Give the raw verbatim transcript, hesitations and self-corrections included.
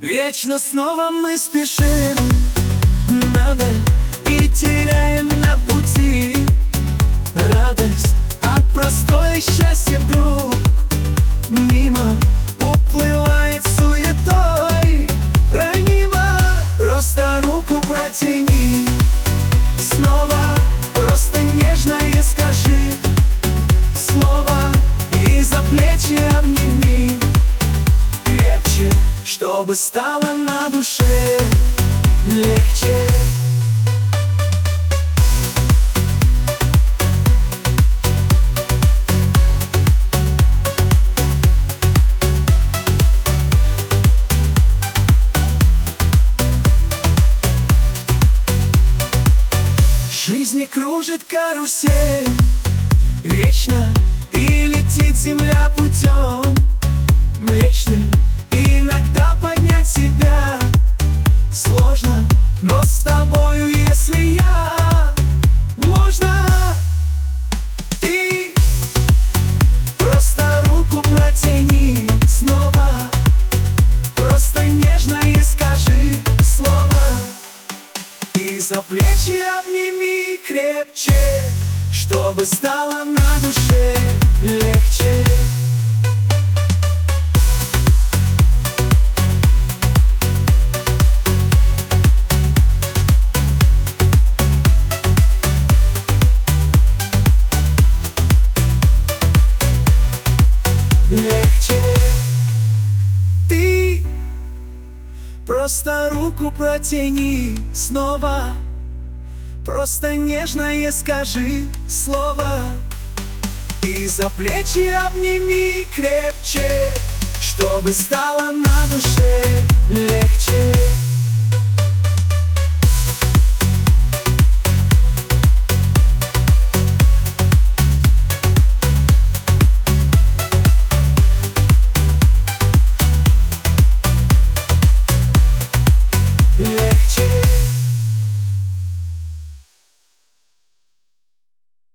Вечно снова мы спешим надо и теряем на пути радость от простой счастья вдруг мимо уплывает суетой ранимо. Просто руку протяни снова, просто нежное скажи слово и за плечи обними крепче, чтобы стало на душе легче. Жизни кружит карусель вечно, и летит земля путем млечным. Иногда поднять себя сложно, но с тобою, если я, можно. Ты просто руку протяни снова, просто нежное скажи слово и за плечи обними крепче, чтобы стало на душе легче. Легче. Ты просто руку протяни снова, просто нежное скажи слово и за плечи обними крепче, чтобы стало на душе легче. Yeah.